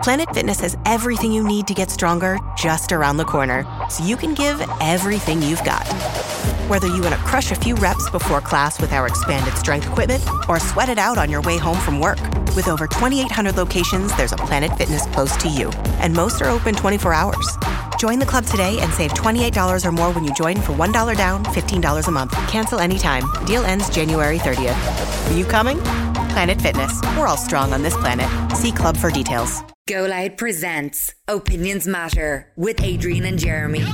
Planet Fitness has everything you need to get stronger just around the corner, so you can give everything you've got. Whether you want to crush a few reps before class with our expanded strength equipment or sweat it out on your way home from work. With over 2,800 locations, there's a Planet Fitness close to you, and most are open 24 hours. Join the club today and save $28 or more when you join for $1 down, $15 a month. Cancel anytime. Deal ends January 30th. Are you coming? Planet Fitness. We're all strong on this planet. See club for details. Go Loud presents Opinions Matter with Adrian and Jeremy.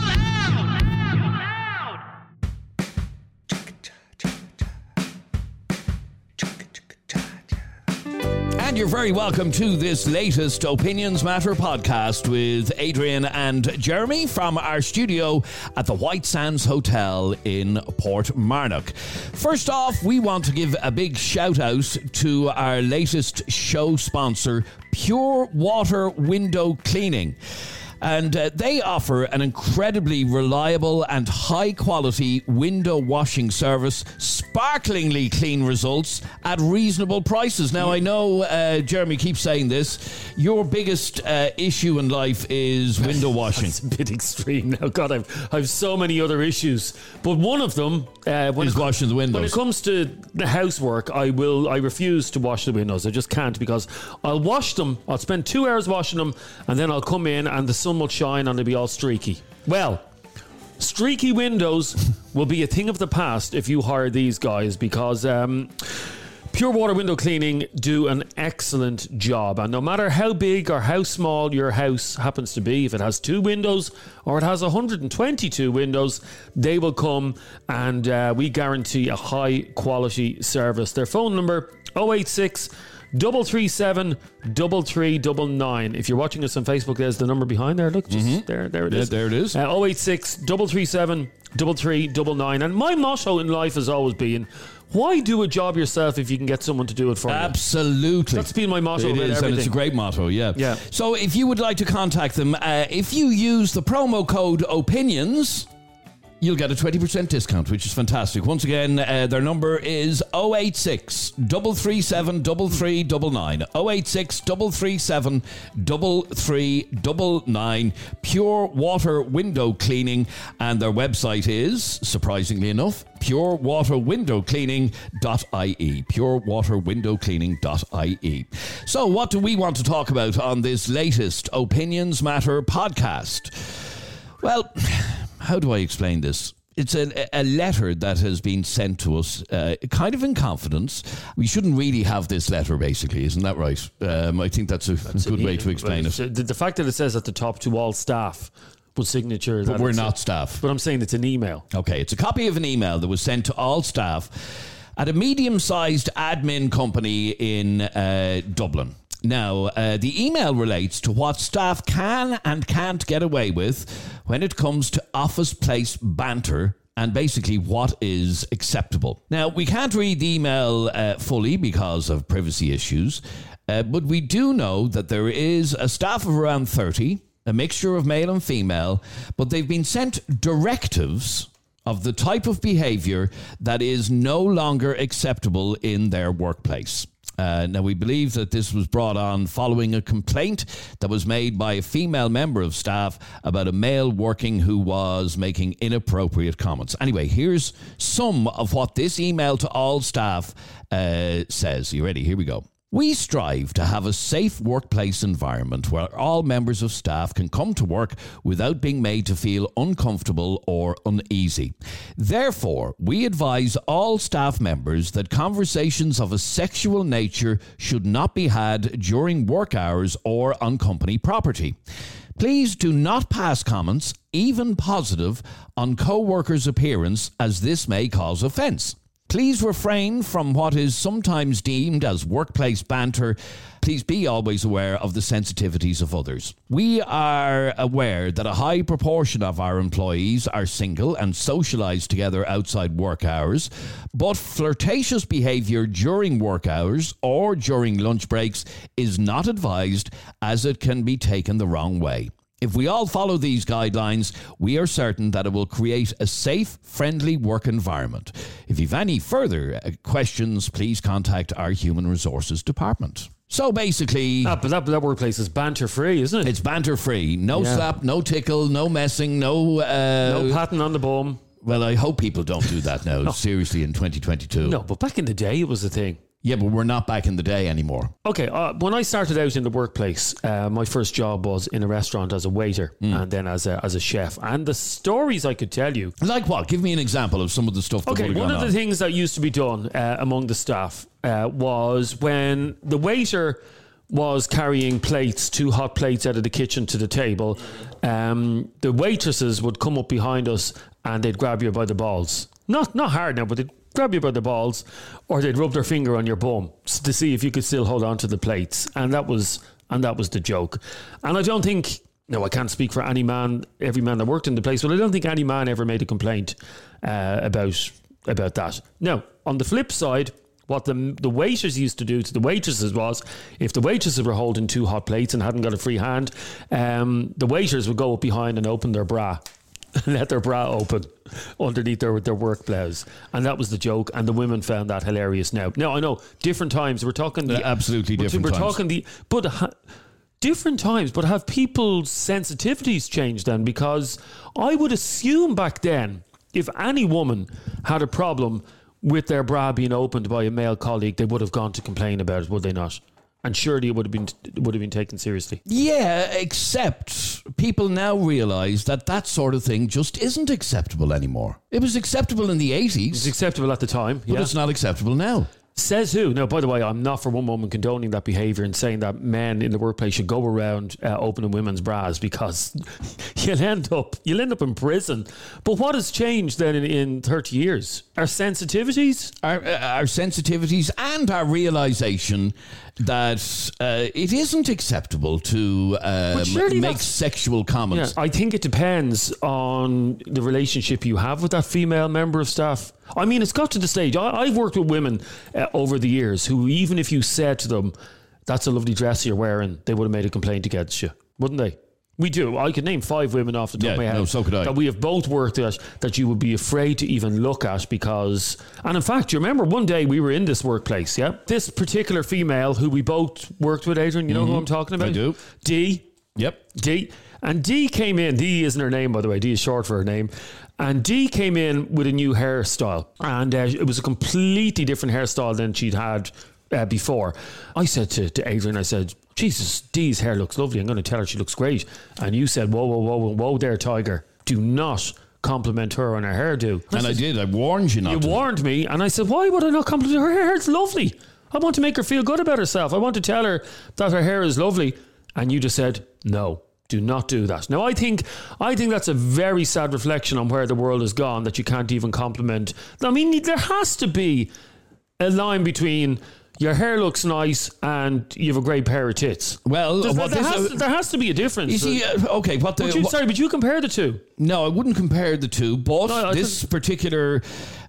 And you're very welcome to this latest Opinions Matter podcast with Adrian and Jeremy from our studio at the White Sands Hotel in Portmarnock. First off, we want to give a big shout out to our latest show sponsor, Pure Water Window Cleaning. And they offer an incredibly reliable and high-quality window washing service, sparklingly clean results at reasonable prices. Now, I know Jeremy keeps saying this. Your biggest issue in life is window washing. It's a bit extreme now. God, I've so many other issues. But one of them is washing the windows. When it comes to the housework, I refuse to wash the windows. I just can't, because I'll wash them. I'll spend 2 hours washing them, and then I'll come in and the sun will shine and they'll be all streaky. Well, streaky windows will be a thing of the past if you hire these guys, because Pure Water Window Cleaning do an excellent job. And no matter how big or how small your house happens to be, if it has 2 windows or it has 122 windows, they will come, and we guarantee a high quality service. Their phone number 086 337 3399. If you're watching us on Facebook, there's the number behind there. Look, just there it is. There it is. 086 337 3399. And my motto in life has always been, why do a job yourself if you can get someone to do it for you? Absolutely. That's been my motto. It is, everything. and it's a great motto, yeah. So if you would like to contact them, if you use the promo code OPINIONS, you'll get a 20% discount, which is fantastic. Once again, their number is 086 337 3399. 086 337 3399. Pure Water Window Cleaning. And their website is, surprisingly enough, purewaterwindowcleaning.ie. purewaterwindowcleaning.ie. So what do we want to talk about on this latest Opinions Matter podcast? Well, how do I explain this? It's a letter that has been sent to us kind of in confidence. We shouldn't really have this letter, basically. Isn't that right? I think that's a good way to explain it. The fact that it says at the top to all staff with signature. But we're not staff. But I'm saying it's an email. Okay, it's a copy of an email that was sent to all staff at a medium-sized admin company in Dublin. Now, the email relates to what staff can and can't get away with when it comes to office place banter, and basically what is acceptable. Now, we can't read the email fully because of privacy issues, but we do know that there is a staff of around 30, a mixture of male and female, but they've been sent directives of the type of behaviour that is no longer acceptable in their workplace. Now, we believe that this was brought on following a complaint that was made by a female member of staff about a male working who was making inappropriate comments. Anyway, here's some of what this email to all staff says. You ready? Here we go. We strive to have a safe workplace environment where all members of staff can come to work without being made to feel uncomfortable or uneasy. Therefore, we advise all staff members that conversations of a sexual nature should not be had during work hours or on company property. Please do not pass comments, even positive, on co-workers' appearance, as this may cause offence. Please refrain from what is sometimes deemed as workplace banter. Please be always aware of the sensitivities of others. We are aware that a high proportion of our employees are single and socialise together outside work hours, but flirtatious behaviour during work hours or during lunch breaks is not advised, as it can be taken the wrong way. If we all follow these guidelines, we are certain that it will create a safe, friendly work environment. If you've any further questions, please contact our Human Resources Department. So basically... but that workplace is banter-free, isn't it? It's banter-free. No slap, no tickle, no messing, no... no patting on the bum. Well, I hope people don't do that now, seriously, in 2022. No, but back in the day, it was a thing. Yeah, but we're not back in the day anymore. Okay, when I started out in the workplace, my first job was in a restaurant as a waiter and then as a chef. And the stories I could tell you... Like what? Give me an example of some of the stuff that would have gone on. One of the things that used to be done among the staff was when the waiter was carrying plates, 2 hot plates out of the kitchen to the table, the waitresses would come up behind us and they'd grab you by the balls. Not hard now, but they'd grab you by the balls, or they'd rub their finger on your bum to see if you could still hold on to the plates. And that was the joke. And I don't think... No, I can't speak for every man that worked in the place, but I don't think any man ever made a complaint about that. Now, on the flip side, what the waiters used to do to the waitresses was, if the waitresses were holding 2 hot plates and hadn't got a free hand, the waiters would go up behind and open their bra. Let their bra open underneath their work blouse, and that was the joke. And the women found that hilarious. Now I know different times. We're talking absolutely different. We're times. talking different times. But have people's sensitivities changed then? Because I would assume back then, if any woman had a problem with their bra being opened by a male colleague, they would have gone to complain about it, would they not? And surely it would have been taken seriously. Yeah, except people now realise that sort of thing just isn't acceptable anymore. It was acceptable in the 80s. It was acceptable at the time, but it's not acceptable now. Says who? Now, by the way, I'm not for one moment condoning that behaviour and saying that men in the workplace should go around opening women's bras, because you'll end up in prison. But what has changed then in 30 years? Our sensitivities? Our sensitivities and our realisation that it isn't acceptable to make sexual comments. Yeah, I think it depends on the relationship you have with that female member of staff. I mean, it's got to the stage. I've worked with women over the years who, even if you said to them, "That's a lovely dress you're wearing," they would have made a complaint against you, wouldn't they? We do. I could name 5 women off the top of my head. No, so could I. That we have both worked at, that you would be afraid to even look at because... And in fact, you remember one day we were in this workplace, yeah? This particular female who we both worked with, Adrian, you know who I'm talking about? I do. Dee. Yep. Dee. And Dee came in. Dee isn't her name, by the way. Dee is short for her name. And Dee came in with a new hairstyle. And it was a completely different hairstyle than she'd had before. I said to Adrian, I said, "Jesus, Dee's hair looks lovely. I'm going to tell her she looks great." And you said, whoa there, Tiger. Do not compliment her on her hairdo. And I did. I warned you not to. You warned me. And I said, why would I not compliment her? Her hair's lovely. I want to make her feel good about herself. I want to tell her that her hair is lovely. And you just said, no, do not do that. Now, I think that's a very sad reflection on where the world has gone, that you can't even compliment. I mean, there has to be a line between... Your hair looks nice and you have a great pair of tits. Well, there has to be a difference. You see, okay, but you compare the two. No, I wouldn't compare the two. But this particular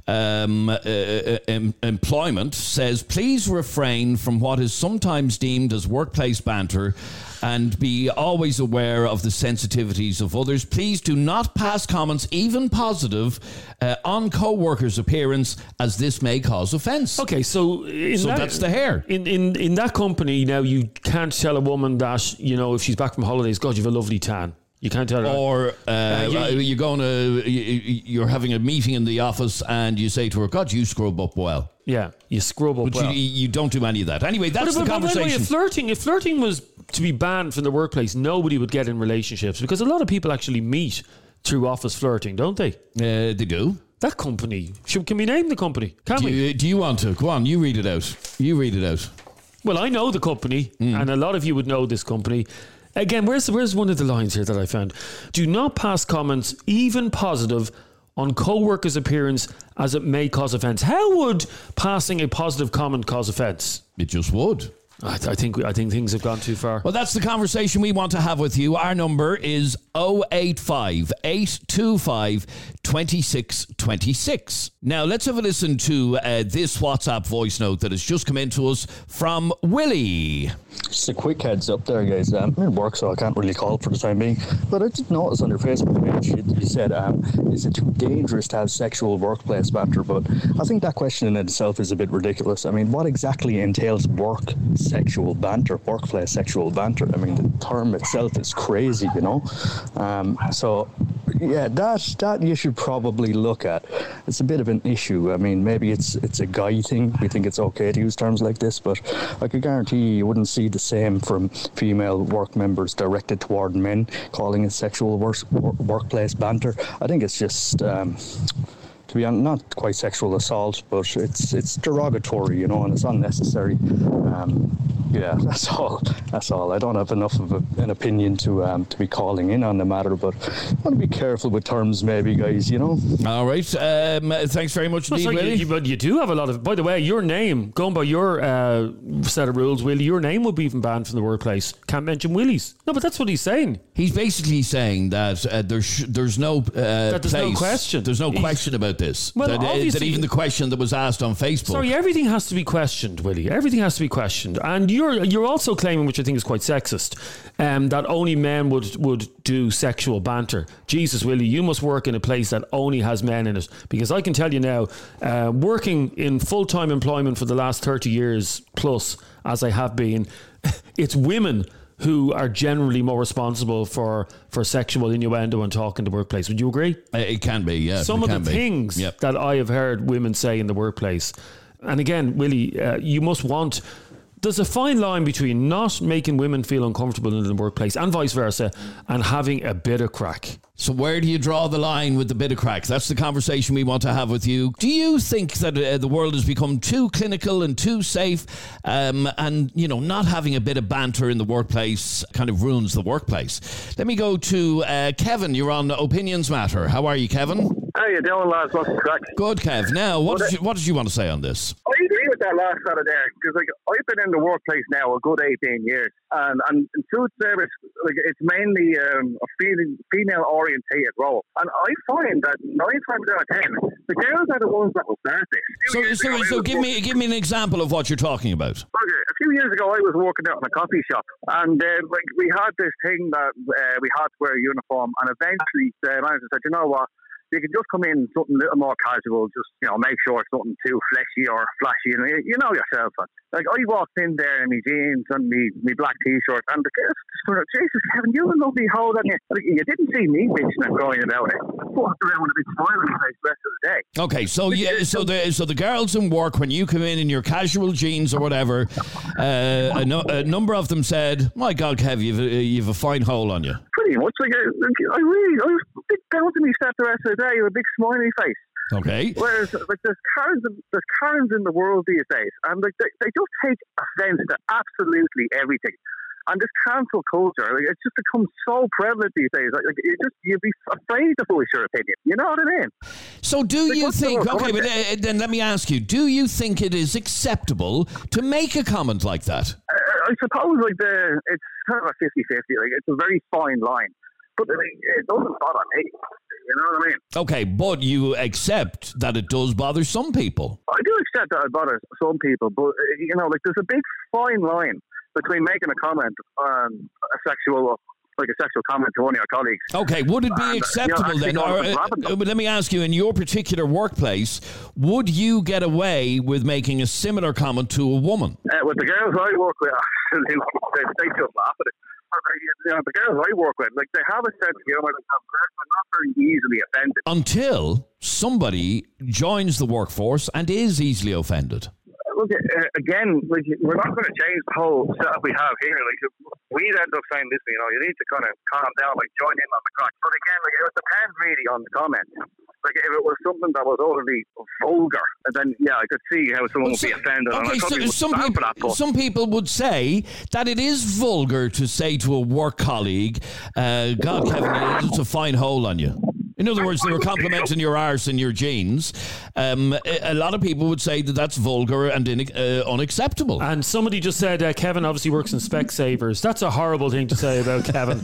employment says, please refrain from what is sometimes deemed as workplace banter and be always aware of the sensitivities of others. Please do not pass comments, even positive, on co-workers' appearance, as this may cause offence. Okay, so that's the hair. In that company, now you can't tell a woman that, you know, if she's back from holidays, God, you have a lovely tan. You can't tell her. Or you're having a meeting in the office and you say to her, God, you scrub up well. Yeah, you scrub up well. But you don't do any of that. Anyway, that's the conversation. Anyway, if flirting was to be banned from the workplace, nobody would get in relationships, because a lot of people actually meet through office flirting, don't they? They do. That company. Can we name the company? Do you want to? Go on, you read it out. Well, I know the company, and a lot of you would know this company. Again, where's one of the lines here that I found? Do not pass comments, even positive, on co-workers' appearance, as it may cause offence. How would passing a positive comment cause offence? It just would. I think things have gone too far. Well, that's the conversation we want to have with you. Our number is 085 825 2626. Now, let's have a listen to this WhatsApp voice note that has just come in to us from Willie. Just a quick heads up there, guys. I'm in work, so I can't really call for the time being. But I did notice on your Facebook page, you said, is it too dangerous to have sexual workplace banter? But I think that question in itself is a bit ridiculous. I mean, what exactly entails work sexual banter, workplace sexual banter. I mean, the term itself is crazy, you know. So, yeah, that you should probably look at. It's a bit of an issue. I mean, maybe it's a guy thing. We think it's okay to use terms like this, but I could guarantee you wouldn't see the same from female work members directed toward men, calling it sexual workplace banter. I think it's just, to be honest, not quite sexual assault, but it's derogatory, you know, and it's unnecessary. Yeah, that's all. I don't have enough of an opinion to be calling in on the matter, but I want to be careful with terms, maybe, guys, you know. All right. Thanks very much indeed, Willie. But you do have a lot of... By the way, your name, going by your set of rules, Willie, your name would be even banned from the workplace. Can't mention Willie's. No, but that's what he's saying. He's basically saying that there's no there's no question. There's no question about this. Well, that even the question that was asked on Facebook. Sorry, everything has to be questioned, Willie. Everything has to be questioned. And you're also claiming, which I think is quite sexist, that only men would do sexual banter. Jesus, Willie, you must work in a place that only has men in it. Because I can tell you now, working in full-time employment for the last 30 years plus, as I have been, it's women who are generally more responsible for sexual innuendo and talk in the workplace. Would you agree? It can be, yeah. Some of the things that I have heard women say in the workplace. And again, Willie, you must want... There's a fine line between not making women feel uncomfortable in the workplace and vice versa, and having a bit of crack. So where do you draw the line with the bit of crack? That's the conversation we want to have with you. Do you think that the world has become too clinical and too safe, and, you know, not having a bit of banter in the workplace kind of ruins the workplace? Let me go to Kevin. You're on Opinions Matter. How are you, Kevin? How you doing, lads? What's the crack? Good, Kev. Now, what did you want to say on this? I agree with that last fella there, because I've been in the workplace now a good 18 years, and in food service, it's mainly a female-orientated role, and I find that 9 times out of 10, the girls are the ones that will start this. So give me an example of what you're talking about. Okay, a few years ago, I was working out in a coffee shop, and we had this thing that we had to wear a uniform, and eventually the manager said, you know what? You can just come in something a little more casual, just, you know, make sure it's something too fleshy or flashy. And you know yourself. Like, I walked in there in my jeans and my black t-shirt, and the girls just went, Jesus, Kevin, you have a lovely hold on you. Like, you didn't see me bitching and crying about it. I walked around with a big smile on my face the rest of the day. Okay, so the girls in work, when you come in your casual jeans or whatever, a number of them said, my God, Kev, you've a fine hole on you. Pretty much. I was big bounce in me step the rest of the day with a big smiley face. Okay. Whereas, there's Karens in the world these days, and they just take offence to absolutely everything. And this cancel culture, it's just become so prevalent these days. You'd be afraid to voice your opinion. You know what I mean? So do you think... Okay, but then let me ask you, do you think it is acceptable to make a comment like that? I suppose it's kind of a 50-50. It's a very fine line. But it doesn't bother me. You know what I mean? Okay, but you accept that it does bother some people. I do accept that it bothers some people, but, you know, there's a big fine line between making a comment on a sexual comment to one of your colleagues. Okay, would it be acceptable then? Let me ask you, in your particular workplace, would you get away with making a similar comment to a woman? With the girls I work with, they just laugh at it. You know, the girls I work with, they have a sense of humour. They're not very easily offended. Until somebody joins the workforce and is easily offended. Look, again, we're not going to change the whole setup we have here. We'd end up saying, listen, you know, you need to kind of calm down, join in on the crack. But again, it depends really on the comment. If it was something that was utterly vulgar, then I could see how someone would be offended. Okay, some people would say that it is vulgar to say to a work colleague, God, Kevin, it's a fine hole on you. In other words, they were complimenting your arse and your jeans. A lot of people would say that that's vulgar and unacceptable. And somebody just said Kevin obviously works in Specsavers. That's a horrible thing to say about Kevin.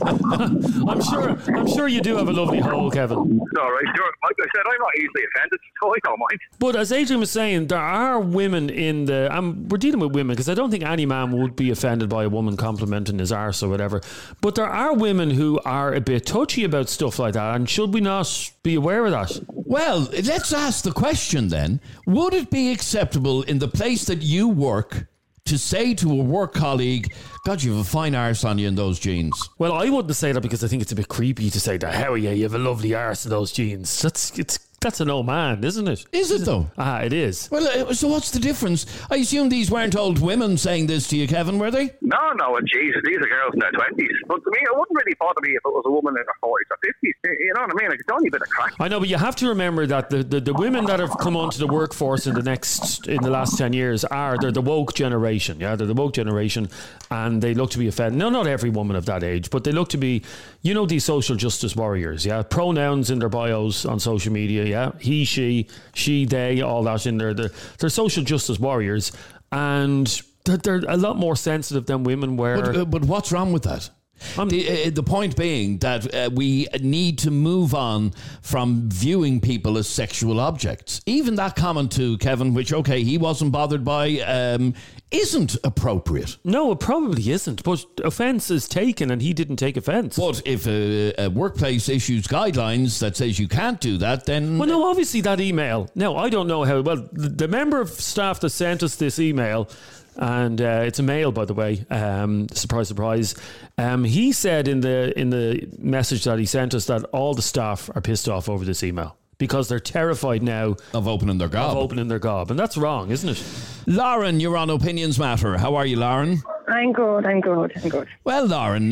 I'm sure you do have a lovely hole, Kevin. All right, sure. Like I said, I'm not easily offended, so I don't mind. But as Adrian was saying, there are women in the... we're dealing with women, because I don't think any man would be offended by a woman complimenting his arse or whatever. But there are women who are a bit touchy about stuff like that, and should we not be aware of that? Well, let's ask the question then. Would it be acceptable in the place that you work to say to a work colleague, God, you have a fine arse on you in those jeans? Well, I wouldn't say that because I think it's a bit creepy to say that. How are you? You have a lovely arse in those jeans. That's an old man, isn't it? Is it though? It is. Well, so what's the difference? I assume these weren't old women saying this to you, Kevin, were they? No, Jesus, these are girls in their 20s. But to me, it wouldn't really bother me if it was a woman in her 40s or 50s. You know what I mean? Like, it's only a bit of crack. I know, but you have to remember that the women that have come onto the workforce in the last 10 years they're the woke generation. Yeah, they're the woke generation, and they look to be offended. No, not every woman of that age, but they look to be, these social justice warriors. Yeah, pronouns in their bios on social media. Yeah, he, she, they, all that in there. They're social justice warriors, and they're a lot more sensitive than women were. But what's wrong with that? The point being that we need to move on from viewing people as sexual objects. Even that comment to Kevin, which, okay, he wasn't bothered by, isn't appropriate. No, it probably isn't. But offence is taken and he didn't take offence. But if a workplace issues guidelines that says you can't do that, then... Well, no, obviously that email... Now, I don't know how... Well, the member of staff that sent us this email... And it's a male, by the way. Surprise, surprise. He said in the message that he sent us that all the staff are pissed off over this email because they're terrified now of opening their gob. And that's wrong, isn't it? Lauren, you're on Opinions Matter. How are you, Lauren? I'm good. Well, Lauren,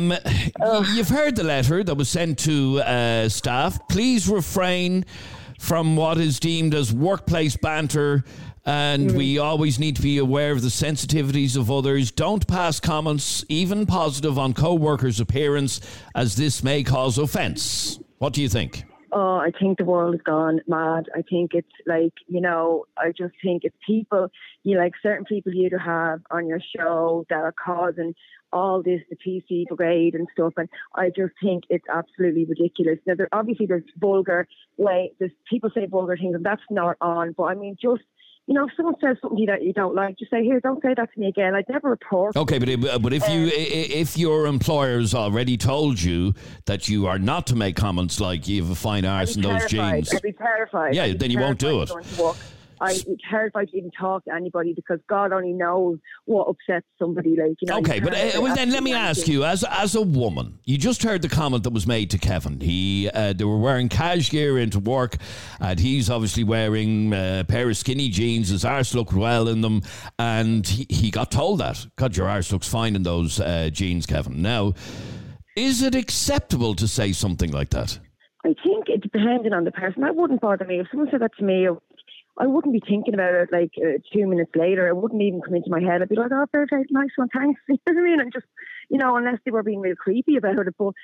you've heard the letter that was sent to staff. Please refrain from what is deemed as workplace banter. And we always need to be aware of the sensitivities of others. Don't pass comments, even positive, on co-workers' appearance, as this may cause offence. What do you think? Oh, I think the world has gone mad. I think it's like, I just think it's people, certain people you have on your show that are causing all this, the PC brigade and stuff. And I just think it's absolutely ridiculous. Now, there's vulgar there's people say vulgar things and that's not on. But I mean, just, if someone says something that you don't like, just say, here, don't say that to me again. I'd never report. Okay, but if your employer's already told you that you are not to make comments like you have a fine arse in those jeans. I'd be terrified. Yeah, then you won't do it. I'm terrified to even talk to anybody because God only knows what upsets somebody. Okay, but then let me ask you, as a woman, you just heard the comment that was made to Kevin. They were wearing cash gear into work, and he's obviously wearing a pair of skinny jeans. His arse looked well in them, and he got told that. God, your arse looks fine in those jeans, Kevin. Now, is it acceptable to say something like that? I think it depended on the person. That wouldn't bother me. If someone said that to me, I wouldn't be thinking about it 2 minutes later. It wouldn't even come into my head. I'd be like, oh, very, very nice one, thanks. You know what I mean? And just, unless they were being real creepy about it. But,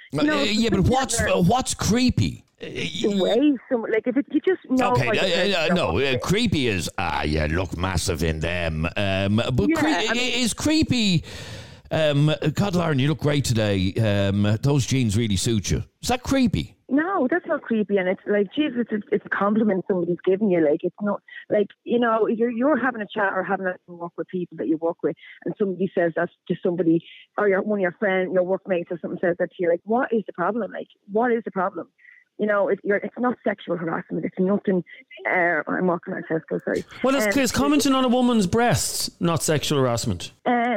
but what's creepy? The way if you just know. Okay, creepy is, you look massive in them. But is creepy... God, Lauren, you look great today. Those jeans really suit you. Is that creepy? No, that's not creepy. And it's like, Jesus, it's a compliment somebody's giving you. It's not you're having a chat or having a walk with people that you work with, and somebody says that to somebody, or one of your friends, your workmates, or something says that to you. What is the problem? What is the problem? It's not sexual harassment. It's nothing. I'm walking on Tesco, sorry. Well, it's commenting on a woman's breasts, not sexual harassment.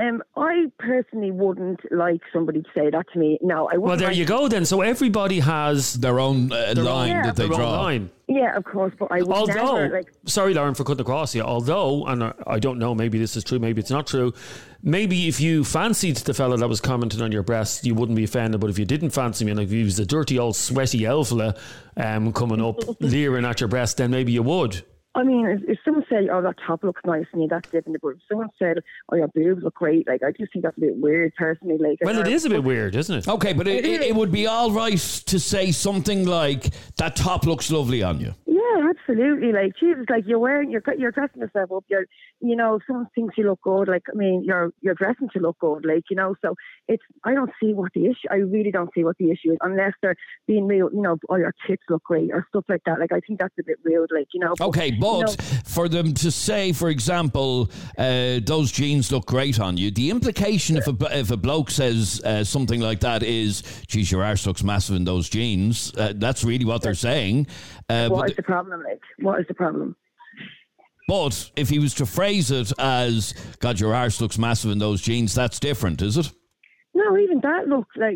I personally wouldn't like somebody to say that to me. No, I wouldn't. Well, there you go then. So everybody has their own line that they draw. Yeah, of course, but I would never... Sorry, Lauren, for cutting across you. Although, and I don't know, maybe this is true, maybe it's not true. Maybe if you fancied the fella that was commenting on your breast, you wouldn't be offended. But if you didn't fancy me, and if he was a dirty old sweaty elf fella coming up, leering at your breast, then maybe you would. I mean, if someone said, oh, that top looks nice on you, that's different. But if someone said, oh, your boobs look great, I just think that's a bit weird, personally. Well, it is a bit weird, isn't it? Okay, but it would be all right to say something like, that top looks lovely on you. Yeah, absolutely. Jesus, you're dressing yourself up. Someone thinks you look good. You're dressing to look good. So I don't see what the issue. I really don't see what the issue is, unless they're being real. Oh, your tits look great or stuff like that. I think that's a bit weird. Okay, but for them to say, for example, those jeans look great on you, the implication if a bloke says something like that is, geez, your arse looks massive in those jeans. That's really what they're saying. What is the problem? What is the problem? But if he was to phrase it as, God, your arse looks massive in those jeans, that's different, is it? No, even that looks like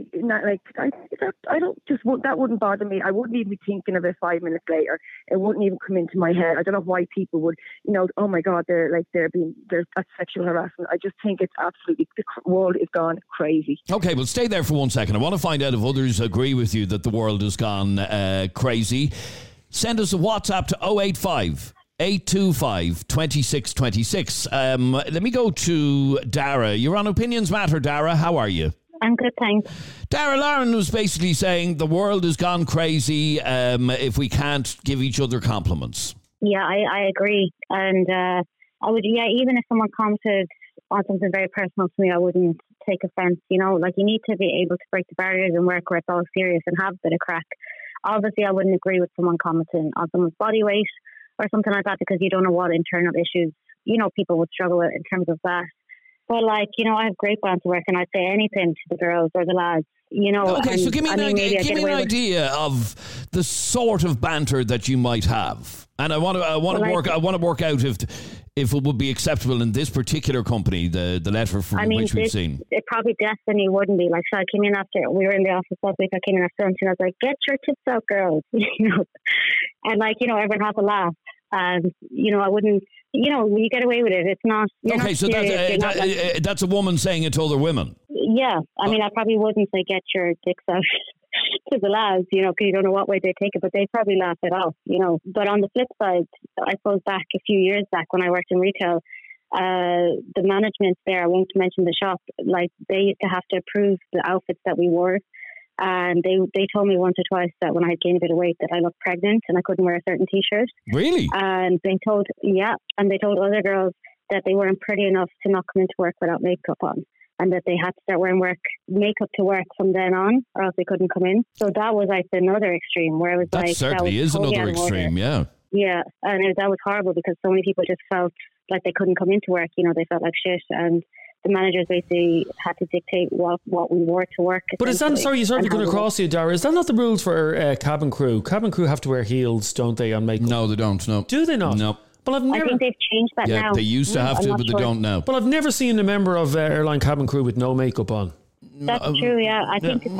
that wouldn't bother me. I wouldn't even be thinking of it 5 minutes later. It wouldn't even come into my head. I don't know why people would, oh my God, there's that's sexual harassment. I just think it's absolutely, the world is gone crazy. Okay, well, stay there for 1 second. I want to find out if others agree with you that the world has gone crazy. Send us a WhatsApp to 085 825 2626. Let me go to Dara. You're on Opinions Matter, Dara. How are you? I'm good, thanks. Dara, Lauren was basically saying the world has gone crazy if we can't give each other compliments. Yeah, I agree. And I would, even if someone commented on something very personal to me, I wouldn't take offense. You need to be able to break the barriers and work where it's all serious and have a bit of crack. Obviously, I wouldn't agree with someone commenting on someone's body weight or something like that, because you don't know what internal issues, people would struggle with in terms of that. But I have great banter work, and I'd say anything to the girls or the lads, Okay, so give me an idea of the sort of banter that you might have. And I want to work out if it would be acceptable in this particular company, the letter from which we've seen. It probably definitely wouldn't be. So I came in after, we were in the office last week, I came in after lunch and I was like, get your tits out, girls. And everyone has a laugh. And, I wouldn't, you get away with it. It's not. Okay, so that's a woman saying it to other women. Yeah. I mean, I probably wouldn't say get your dicks out to the lads, because you don't know what way they take it, but they probably laugh it off, But on the flip side, I suppose back a few years back when I worked in retail, the management there, I won't mention the shop, they used to have to approve the outfits that we wore. And they told me once or twice that when I had gained a bit of weight that I looked pregnant and I couldn't wear a certain t-shirt. Really? And they told other girls that they weren't pretty enough to not come into work without makeup on, and that they had to start wearing makeup to work from then on, or else they couldn't come in. So that was another extreme where it was that certainly is totally another extreme, yeah. Yeah, and that was horrible because so many people just felt like they couldn't come into work. They felt like shit, and the managers basically had to dictate what we wore to work. But is that, sorry to come across you, Dara, is that not the rules for cabin crew? Cabin crew have to wear heels, don't they, on makeup? No, they don't, no. Do they not? No. But I think they've changed that now. Yeah, they used to have to, but they don't now. But I've never seen a member of airline cabin crew with no makupup on. That's true, yeah. I think it's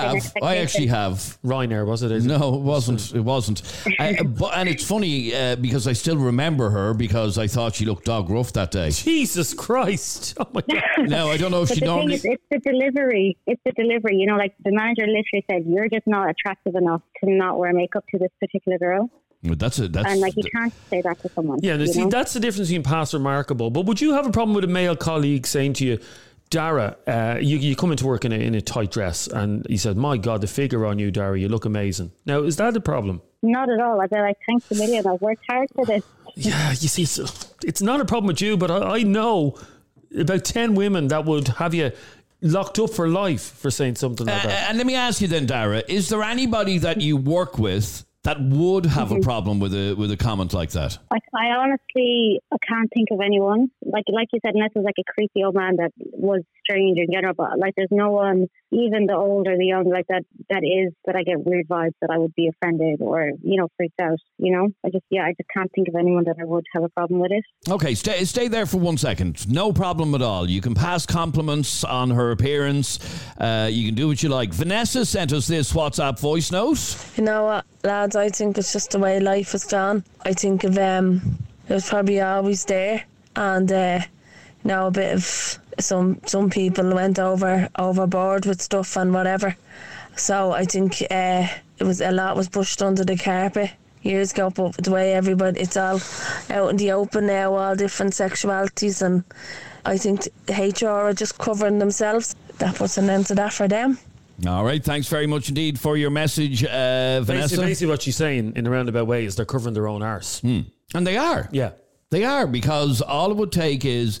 I actually have. Ryanair, was it? No, it wasn't. It wasn't. And it's funny because I still remember her because I thought she looked dog rough that day. Jesus Christ! Oh my God! No, I don't know if she normally. It's the delivery. It's the delivery. The manager literally said, "You're just not attractive enough to not wear makeup to this particular girl." Well, that's and you can't say that to someone. Yeah, see, that's the difference between past remarkable. But would you have a problem with a male colleague saying to you, Dara, you come into work in a tight dress, and he said, my God, the figure on you, Dara, you look amazing. Now, is that a problem? Not at all. I'd be like, thanks a million. I've worked hard for this. Yeah, you see, it's not a problem with you, but I know about 10 women that would have you locked up for life for saying something like that. And let me ask you then, Dara, is there anybody that you work with that would have a problem with a comment like that? I honestly can't think of anyone. Like you said, unless it was a creepy old man that was strange in general. But there's no one, even the old or the young, that I get weird vibes that I would be offended or freaked out. I just can't think of anyone that I would have a problem with it. Okay, stay there for 1 second. No problem at all. You can pass compliments on her appearance. You can do what you like. Vanessa sent us this WhatsApp voice note. You know what, lads? I think it's just the way life has gone. I think of it was probably always there, and a bit of some people went overboard with stuff and whatever. So I think a lot was pushed under the carpet years ago. But the way it's all out in the open now, all different sexualities, and I think HR are just covering themselves. That puts an end to that for them. All right, thanks very much indeed for your message, Vanessa. Basically what she's saying in a roundabout way is they're covering their own arse. And they are. Yeah. They are, because all it would take is,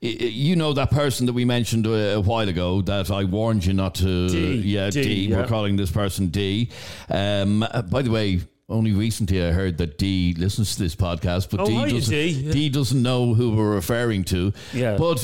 that person that we mentioned a while ago that I warned you not to... D. We're calling this person D. By the way, only recently I heard that D listens to this podcast, but D doesn't know who we're referring to. Yeah. But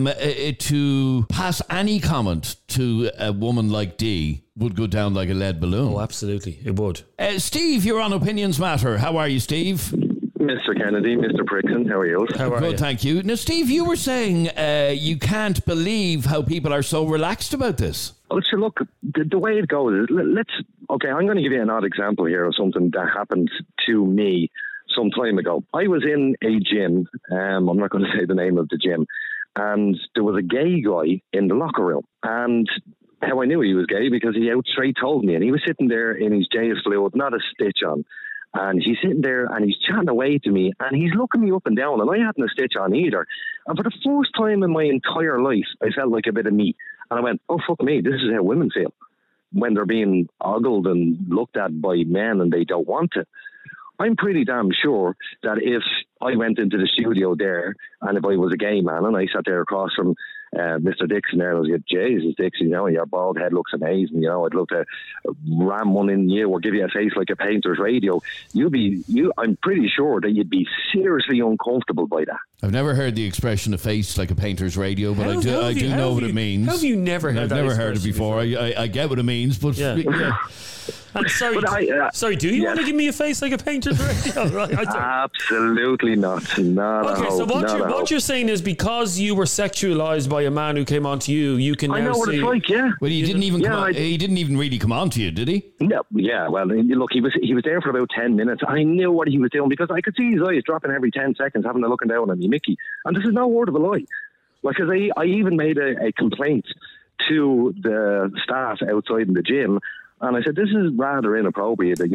to pass any comment to a woman like D would go down like a lead balloon. Oh, absolutely. It would. Steve, you're on Opinions Matter. How are you, Steve? Mr. Kennedy, Mr. Prickson, how are you? Good, thank you. Now, Steve, you were saying you can't believe how people are so relaxed about this. Well, so look, the way it goes is, I'm going to give you an odd example here of something that happened to me some time ago. I was in a gym, I'm not going to say the name of the gym, and there was a gay guy in the locker room. And how I knew he was gay, because he out straight told me, and he was sitting there in his JS fluid, not a stitch on. And he's sitting there and he's chatting away to me and he's looking me up and down, and I hadn't a stitch on either. And for the first time in my entire life, I felt like a bit of me. And I went, oh, fuck me, this is how women feel when they're being ogled and looked at by men and they don't want it. I'm pretty damn sure that if I went into the studio there and if I was a gay man and I sat there across from Mr. Dixon there, and I was like, Jesus, Dixon, your bald head looks amazing. I'd love to ram one in you or give you a face like a painter's radio. I'm pretty sure that you'd be seriously uncomfortable by that. I've never heard the expression "a face like a painter's radio," but I do know what it means. How have you never heard that? I've never heard it before. I get what it means, but yeah. I'm sorry, do you want to give me a face like a painter's radio? Absolutely not. Okay, so what you're saying is, because you were sexualized by a man who came onto you, you can now see... I know what it's like, yeah. Well, he didn't even really come on to you, did he? No, yeah. Well, look, he was there for about 10 minutes. I knew what he was doing because I could see his eyes dropping every 10 seconds, having a looking down at me, Mickey. And this is no word of a lie. Because I even made a complaint to the staff outside in the gym. And I said, this is rather inappropriate that,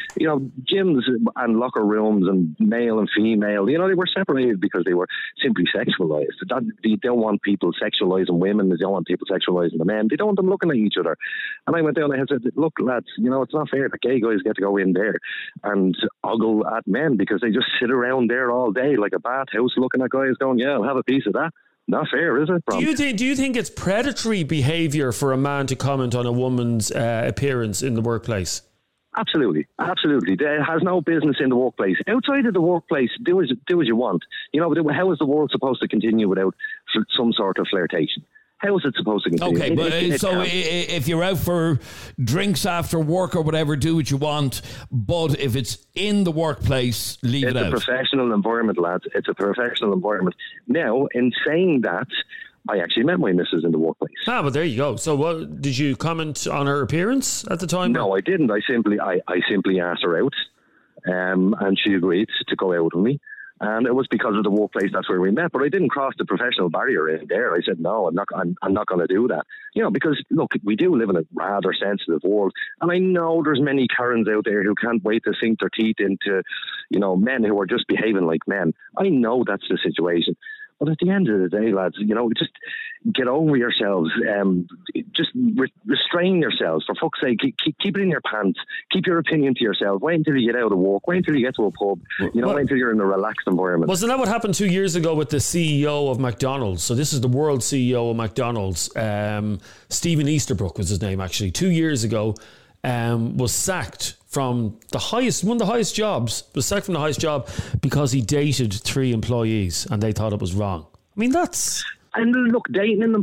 gyms and locker rooms and male and female, they were separated because they were simply sexualized. They don't want people sexualizing women. They don't want people sexualizing the men. They don't want them looking at each other. And I went down and I said, look, lads, it's not fair that gay guys get to go in there and ogle at men because they just sit around there all day like a bathhouse looking at guys going, yeah, I'll have a piece of that. Not fair, is it? Do you think it's predatory behaviour for a man to comment on a woman's appearance in the workplace? Absolutely. There has no business in the workplace. Outside of the workplace, do as you want. How is the world supposed to continue without some sort of flirtation? How is it supposed to continue? Okay, but if you're out for drinks after work or whatever, do what you want. But if it's in the workplace, leave it out. It's a professional environment, lads. It's a professional environment. Now, in saying that, I actually met my missus in the workplace. But there you go. So, did you comment on her appearance at the time? No, I didn't. I simply asked her out, and she agreed to go out with me. And it was because of the workplace, that's where we met. But I didn't cross the professional barrier in there. I said, no, I'm not going to do that. Because, look, we do live in a rather sensitive world. And I know there's many Karens out there who can't wait to sink their teeth into, men who are just behaving like men. I know that's the situation. But at the end of the day, lads, just get over yourselves. Just restrain yourselves. For fuck's sake, keep it in your pants. Keep your opinion to yourself. Wait until you get out of work. Wait until you get to a pub. Wait until you're in a relaxed environment. Wasn't that what happened 2 years ago with the CEO of McDonald's? So this is the world CEO of McDonald's. Stephen Easterbrook was his name, actually. 2 years ago, was sacked from one of the highest jobs, was sacked from the highest job because he dated 3 employees and they thought it was wrong. I mean, that's... And look, dating an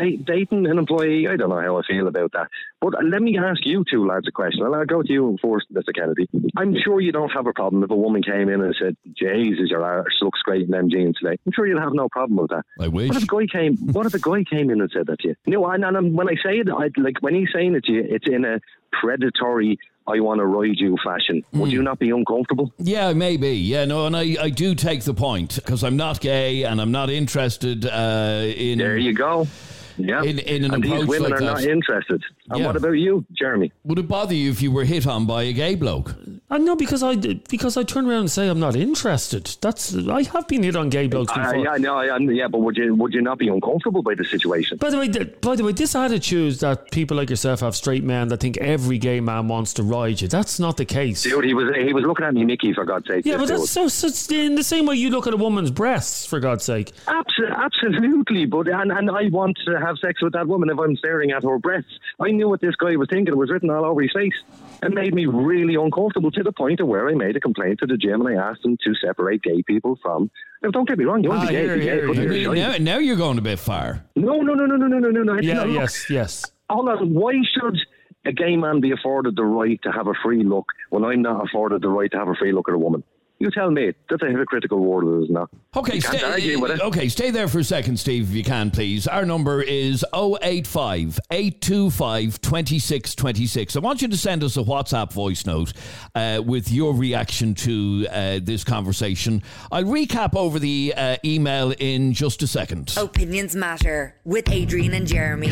employee, I don't know how I feel about that. But let me ask you two lads a question. I'll go to you first, Mr. Kennedy. I'm sure you don't have a problem if a woman came in and said, Jesus, your arse looks great in them jeans today. I'm sure you'll have no problem with that. I wish. What if a guy came in and said that to you? And when I say it, when he's saying it to you, it's in a predatory, I want to ride you fashion. Would you not be uncomfortable? Yeah, maybe. Yeah, no, and I do take the point because I'm not gay and I'm not interested in... There you go. Yeah. In an and approach these women like are that. not interested. And what about you, Jeremy? Would it bother you if you were hit on by a gay bloke? No, because I turn around and say I'm not interested. I have been hit on gay blokes before. But would you not be uncomfortable by the situation? By the way, this attitude that people like yourself have, straight men that think every gay man wants to ride you, that's not the case. Dude, he was looking at me, Mickey, for God's sake. Yeah, but that's so in the same way you look at a woman's breasts, for God's sake. Absolutely, but and I want to have sex with that woman if I'm staring at her breasts. I knew what this guy was thinking. It was written all over his face. It made me really uncomfortable to the point of where I made a complaint to the gym and I asked them to separate gay people from... Now, don't get me wrong, you want to be gay. Now you're going a bit far. No. Yes. Hold on, why should a gay man be afforded the right to have a free look when I'm not afforded the right to have a free look at a woman? You tell me. That's a hypocritical word, isn't it? Okay, stay there for a second, Steve, if you can, please. Our number is 085 825 2626. I want you to send us a WhatsApp voice note with your reaction to this conversation. I'll recap over the email in just a second. Opinions Matter with Adrian and Jeremy.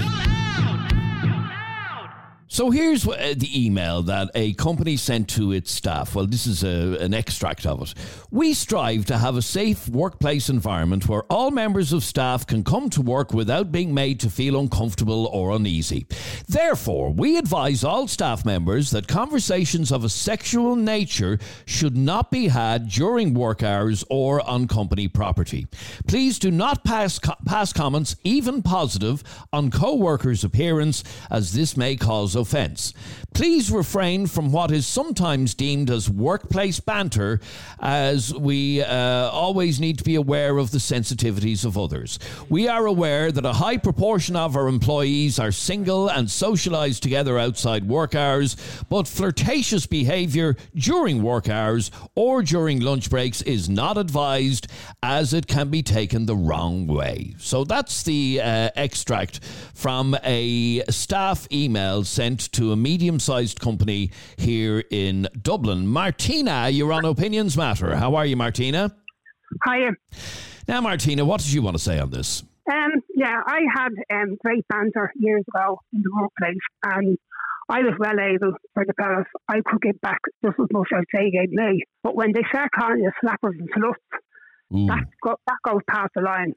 So here's the email that a company sent to its staff. Well, this is an extract of it. We strive to have a safe workplace environment where all members of staff can come to work without being made to feel uncomfortable or uneasy. Therefore, we advise all staff members that conversations of a sexual nature should not be had during work hours or on company property. Please do not pass comments, even positive, on co-workers' appearance, as this may cause offence. Please refrain from what is sometimes deemed as workplace banter, as we always need to be aware of the sensitivities of others. We are aware that a high proportion of our employees are single and socialise together outside work hours, but flirtatious behaviour during work hours or during lunch breaks is not advised, as it can be taken the wrong way. So that's the extract from a staff email sent to a medium-sized company here in Dublin. Martina, you're on Opinions Matter. How are you, Martina? Hiya. Now, Martina, what did you want to say on this? Yeah, I had great banter years ago in the workplace, and I was well able for the fellas. I could give back just as much as they gave me. But when they start calling you slappers and sluts, that goes past the line.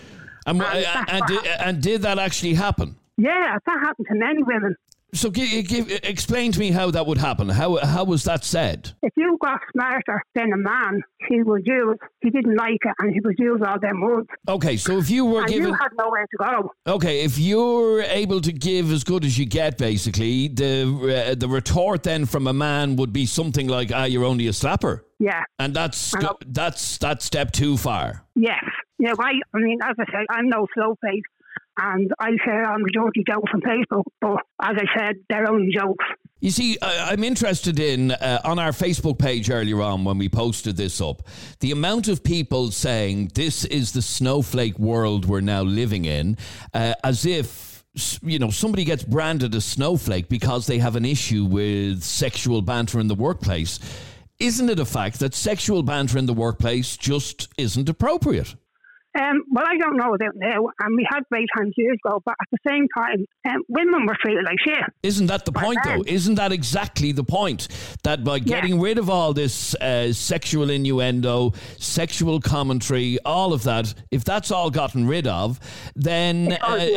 And did that actually happen? Yeah, that happened to many women. So explain to me how that would happen. How was that said? If you got smarter than a man, he didn't like it, and he would use all them words. Okay, so if you were given... you had nowhere to go. Okay, if you're able to give as good as you get, basically, the retort then from a man would be something like, you're only a slapper. Yeah. And that's step too far. Yes. Yeah, I mean, as I said, I'm no slow face. And I share on majority jokes on Facebook, but as I said, they're only jokes. You see, I'm interested in, on our Facebook page earlier on when we posted this up, the amount of people saying this is the snowflake world we're now living in, as if, you know, somebody gets branded a snowflake because they have an issue with sexual banter in the workplace. Isn't it a fact that sexual banter in the workplace just isn't appropriate? Well, I don't know about now, and we had great times years ago, but at the same time, women were treated like shit. Isn't that the point, though? Isn't that exactly the point? That by getting rid of all this sexual innuendo, sexual commentary, all of that, if that's all gotten rid of, then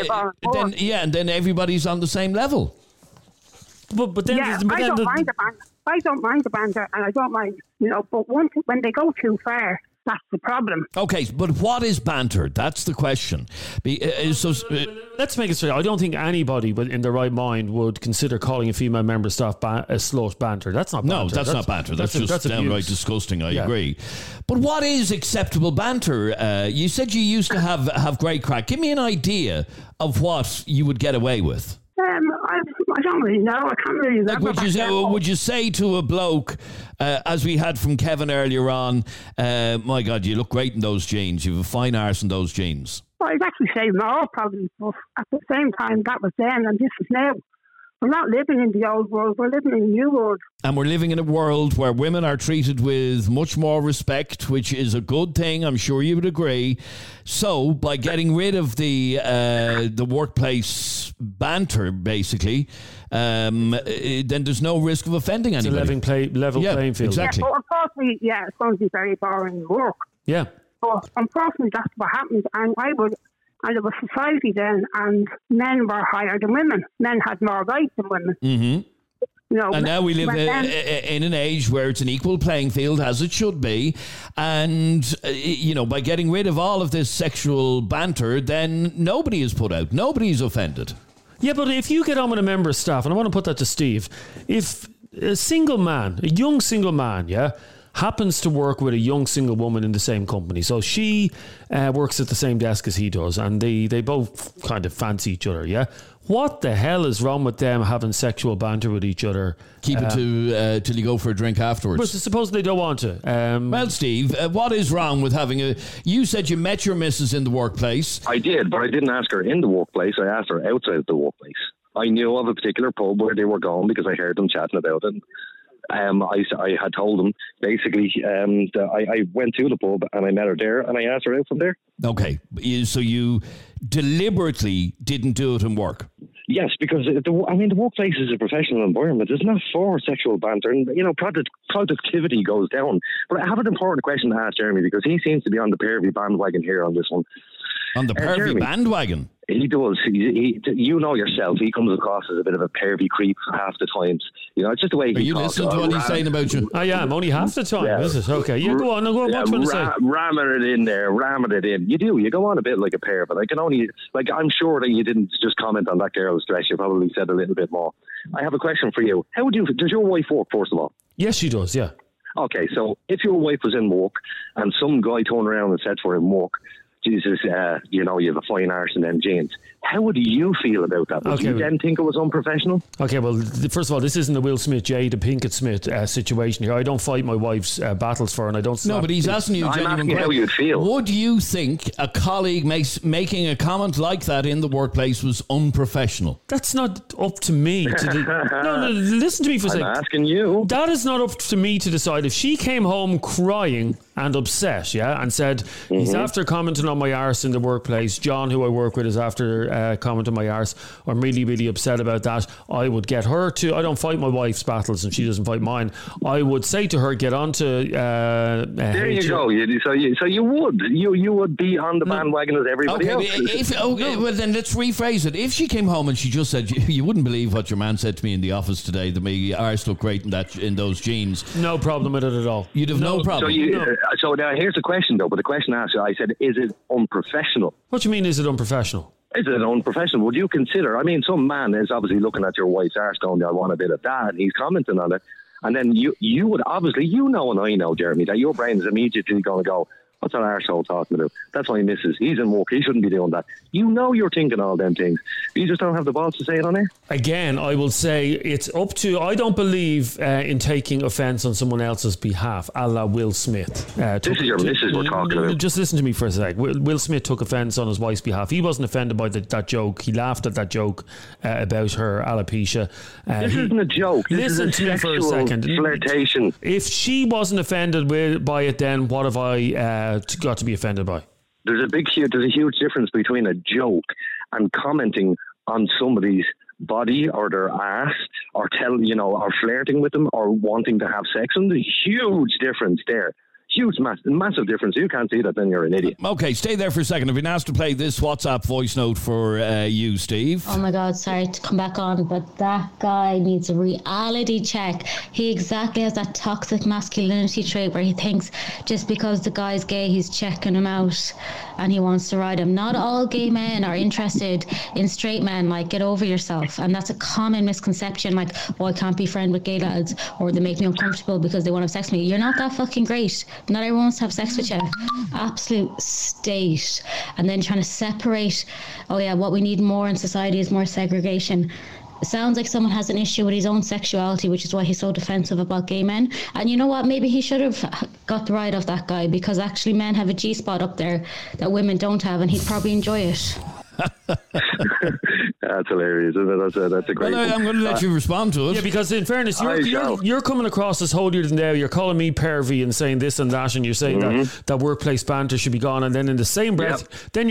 everybody's on the same level. But then, I don't mind the banter, and I don't mind, but when they go too far, that's the problem. Okay, but what is banter? That's the question. Let's make it straight. I don't think anybody in their right mind would consider calling a female member of staff a slut banter. That's not banter. No, that's not banter. That's just downright disgusting. I agree. But what is acceptable banter? You said you used to have great crack. Give me an idea of what you would get away with. I don't really know. I can't really remember. Would you say to a bloke, as we had from Kevin earlier on, my God, you look great in those jeans. You have a fine arse in those jeans. Well, I'd actually say no, probably. But at the same time, that was then and this is now. We're not living in the old world. We're living in a new world. And we're living in a world where women are treated with much more respect, which is a good thing. I'm sure you would agree. So by getting rid of the workplace banter, basically, then there's no risk of offending anybody. It's a level playing field. Exactly. Yeah, but unfortunately, it's going to be very boring work. Yeah. But unfortunately, that's what happens. And it was society then, and men were higher than women. Men had more rights than women. Mm-hmm. And now we live in an age where it's an equal playing field, as it should be. And, by getting rid of all of this sexual banter, then nobody is put out. Nobody is offended. Yeah, but if you get on with a member of staff, and I want to put that to Steve, if a young single man, happens to work with a young single woman in the same company. So she works at the same desk as he does, and they both kind of fancy each other, yeah? What the hell is wrong with them having sexual banter with each other? Keep it to till you go for a drink afterwards. But suppose they don't want to. Well, Steve, what is wrong with having a... You said you met your missus in the workplace. I did, but I didn't ask her in the workplace. I asked her outside the workplace. I knew of a particular pub where they were going because I heard them chatting about it. I had told them basically that I went to the pub and I met her there and I asked her out from there. Okay, so you deliberately didn't do it in work? Yes, because the workplace is a professional environment. It's not for sexual banter, and productivity goes down. But I have an important question to ask Jeremy because he seems to be on the pervy bandwagon here on this one. On the pervy bandwagon? He does. You know yourself. He comes across as a bit of a pervy creep half the times. It's just the way he talks. Are you listening to what he's saying about you? I am. Only half the time, is it? Okay. Yeah, go on. What are you trying to say? Ramming it in there. Ramming it in. You do. You go on a bit like a pair, but I can only... I'm sure that you didn't just comment on that girl's dress. You probably said a little bit more. I have a question for you. Does your wife work, first of all? Yes, she does, yeah. Okay, so if your wife was in work and some guy turned around and said for him work, Jesus, you have a fine arse and them jeans. How would you feel about that? Would you then think it was unprofessional? Okay, well, first of all, this isn't a Will Smith, Jada Pinkett Smith situation here. I don't fight my wife's battles for her, and I don't... No, but he's asking you a genuine question. How you'd feel. Would you think a colleague making a comment like that in the workplace was unprofessional? That's not up to me. No, listen to me for a second. I'm asking you. That is not up to me to decide. If she came home crying and upset, yeah, and said, he's after commenting on my arse in the workplace, John, who I work with, is after commenting on my arse, I'm really, really upset about that, I would get her to... I don't fight my wife's battles and she doesn't fight mine. I would say to her, get on to... there you go. So you would be on the bandwagon as everybody else. Well, then let's rephrase it. If she came home and she just said, you wouldn't believe what your man said to me in the office today, that my arse looked great in those jeans. No problem with it at all. You'd have no problem. So now here's the question, though. But the question asked, I said, is it unprofessional? What do you mean, is it unprofessional? Is it unprofessional? Would you consider... some man is obviously looking at your wife's arse going, I want a bit of that, and he's commenting on it. And then you would obviously, and I know, Jeremy, that your brain is immediately going to go, what's that arsehole talking about? That's my missus. He's in work. He shouldn't be doing that. You're thinking all them things. You just don't have the balls to say it on air. Again, I will say it's up to... I don't believe in taking offence on someone else's behalf, a la Will Smith. This is your missus we're talking about. Just listen to me for a sec. Will Smith took offence on his wife's behalf. He wasn't offended by that joke. He laughed at that joke about her alopecia. This isn't a joke. Listen to me for a second. Flirtation. If she wasn't offended by it, then what have I got to be offended by? There's a huge difference between a joke and commenting on somebody's body or their ass or or flirting with them or wanting to have sex. And there's a huge difference there. Huge, massive difference. You can't see that, then you're an idiot. Okay, stay there for a second. I've been asked to play this WhatsApp voice note for you, Steve. Oh my God, sorry to come back on, but that guy needs a reality check. He exactly has that toxic masculinity trait where he thinks just because the guy's gay, he's checking him out and he wants to ride him. Not all gay men are interested in straight men. Get over yourself. And that's a common misconception. I can't be friends with gay lads, or they make me uncomfortable because they want to have sex with me. You're not that fucking great. Not everyone wants to have sex with you. Absolute state. And then trying to separate, what we need more in society is more segregation. It sounds like someone has an issue with his own sexuality, which is why he's so defensive about gay men. And you know what? Maybe he should have got the ride off that guy, because actually men have a G-spot up there that women don't have, and he'd probably enjoy it. That's hilarious, isn't it? That's a great one. I'm going to let you respond to it. Yeah, because in fairness, you're coming across as holier than thou. You're calling me pervy and saying this and that, and you're saying that workplace banter should be gone. And then in the same breath, in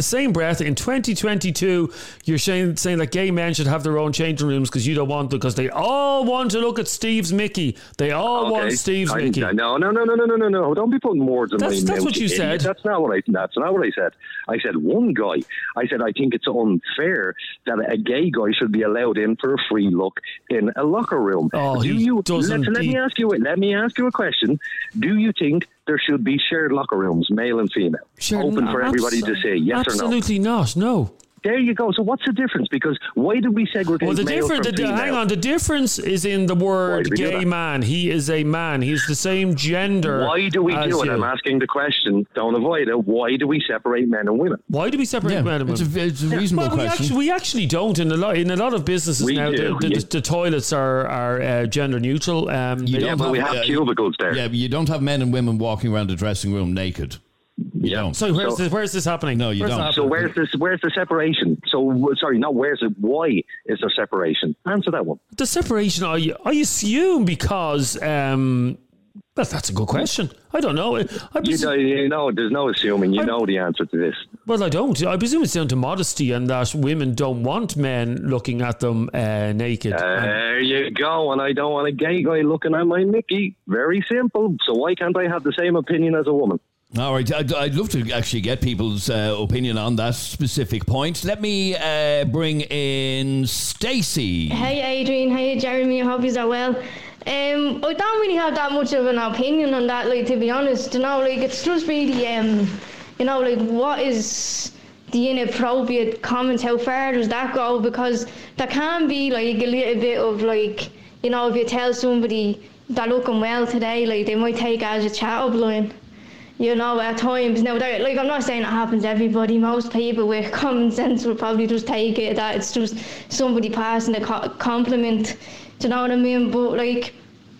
2022, you're saying that gay men should have their own changing rooms because you don't want them, because they all want to look at Steve's Mickey. They all want Steve's Mickey. No. Don't be putting words in my mouth. That's what you said. That's not what I said. I said one guy. I said I think it's unfair that a gay guy should be allowed in for a free look in a locker room. Let me ask you a question. Do you think there should be shared locker rooms, male and female, open for everybody to say yes or no? Absolutely not. No. There you go. So what's the difference? Because why did we segregate Well, male from female? hang on. The difference is in the word gay man. He is a man. He's the same gender. Why do we do it? I'm asking the question. Don't avoid it. Why do we separate men and women? Why do we separate men and women? It's a reasonable question. We actually don't. In a lot of businesses now, the toilets are gender neutral. But we have cubicles there. Yeah, but you don't have men and women walking around the dressing room naked. You don't. So where's this happening? No, you don't. So where's the separation? So sorry, not where's it? Why is there separation? Answer that one. The separation, I assume because. Well, that's a good question. I don't know. There's no assuming. You know the answer to this. Well, I don't. I presume it's down to modesty and that women don't want men looking at them naked. There you go. And I don't want a gay guy looking at my Mickey. Very simple. So why can't I have the same opinion as a woman? All right, I'd love to actually get people's opinion on that specific point. Let me bring in Stacey. Hey, Adrian. Hey, Jeremy. I hope you are well. I don't really have that much of an opinion on that, like, to be honest. You know, like, it's just really, you know, like, what is the inappropriate comments? How far does that go? Because there can be, like, a little bit of, like, you know, if you tell somebody they're looking well today, like, they might take it as a chat-up line. You know, at times. Now, like, I'm not saying it happens to everybody. Most people with common sense will probably just take it that it's just somebody passing a compliment. Do you know what I mean? But, like,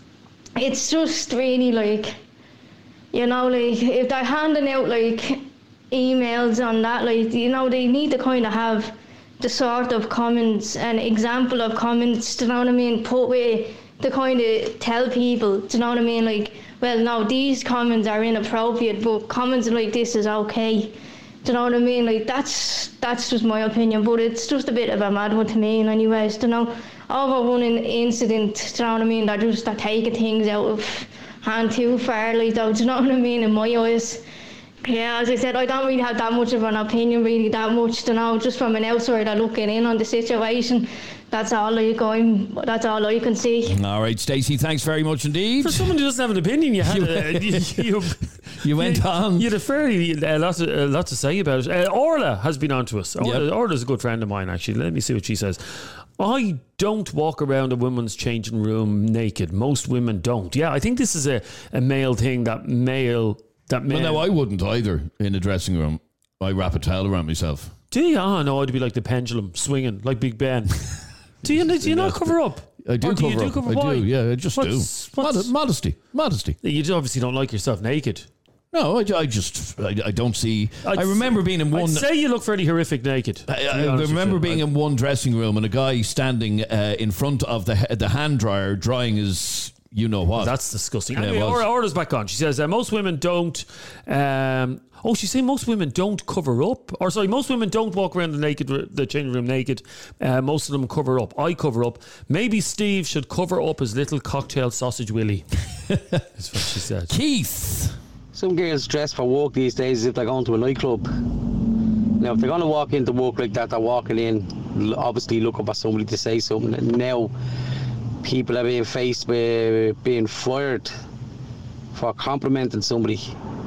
it's just really, like, you know, like, if they're handing out, like, emails on that, like, you know, they need to kind of have the sort of comments, an example of comments, do you know what I mean? Put with to kind of tell people, do you know what I mean? Like, well, no, these comments are inappropriate, but comments like this is okay. Do you know what I mean? Like, that's just my opinion, but it's just a bit of a mad one to me in any ways, do you know? Over one incident, do you know what I mean? They're taking things out of hand too far, like, though, do you know what I mean, in my eyes? Yeah, as I said, I don't really have that much of an opinion, really, that much, you know, just from an outsider looking in on the situation. That's all I can see. All right, Stacey, thanks very much indeed. For someone who doesn't have an opinion, you had you went on. You had a lot to say about it. Orla has been on to us. Orla's a good friend of mine, actually. Let me see what she says. I don't walk around a woman's changing room naked. Most women don't. Yeah, I think this is a male thing that men... Well, no, I wouldn't either in a dressing room. I wrap a towel around myself. Do you? Oh, no, I'd be like the pendulum, swinging, like Big Ben. Do you not cover up? I do cover up. I do, yeah, I just do. Modesty. You obviously don't like yourself naked. No, I don't see... I remember being in one... I'd say you look fairly horrific naked. I remember being in one dressing room and a guy standing in front of the hand dryer drying his... You know what? That's disgusting. Anyway, Orla's back on. She says most women don't... she's saying most women don't cover up. Or sorry, most women don't walk around the changing room naked. Most of them cover up. I cover up. Maybe Steve should cover up his little cocktail sausage willy. That's what she said. Keith. Some girls dress for work these days as if they're going to a nightclub. Now, if they're going to walk into work like that, they're walking in, obviously looking for somebody to say something. And now people are being faced with being fired for complimenting somebody.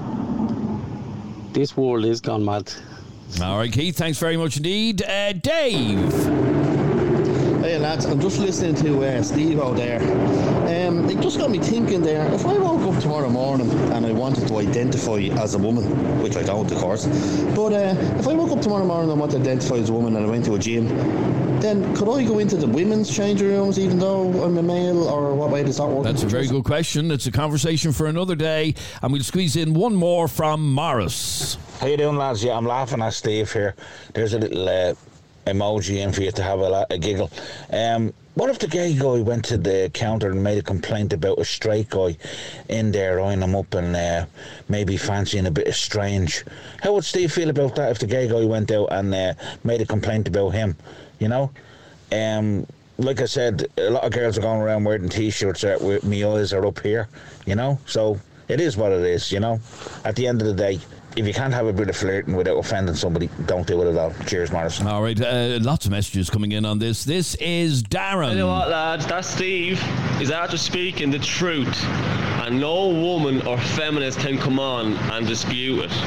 This world is gone mad. All right, Keith, thanks very much indeed. Dave. Hey lads, I'm just listening to Steve out there. It just got me thinking there, if I woke up tomorrow morning and I wanted to identify as a woman, which I don't of course, but if I woke up tomorrow morning and I wanted to identify as a woman and I went to a gym, then could I go into the women's changing rooms even though I'm a male, or what way does that work? That's a very good question. It's a conversation for another day, and we'll squeeze in one more from Morris. How you doing, lads? Yeah, I'm laughing at Steve here. There's a little emoji in for you to have a giggle. What if the gay guy went to the counter and made a complaint about a straight guy in there eyeing him up and maybe fancying a bit of strange? How would Steve feel about that if the gay guy went out and made a complaint about him? You know? Like I said, a lot of girls are going around wearing t-shirts that with me eyes are up here, you know? So it is what it is, you know? At the end of the day, if you can't have a bit of flirting without offending somebody, don't do it at all. Cheers, Morrison. All right, lots of messages coming in on this. This is Darren. You know what, lads? That Steve is after speaking the truth, and no woman or feminist can come on and dispute it.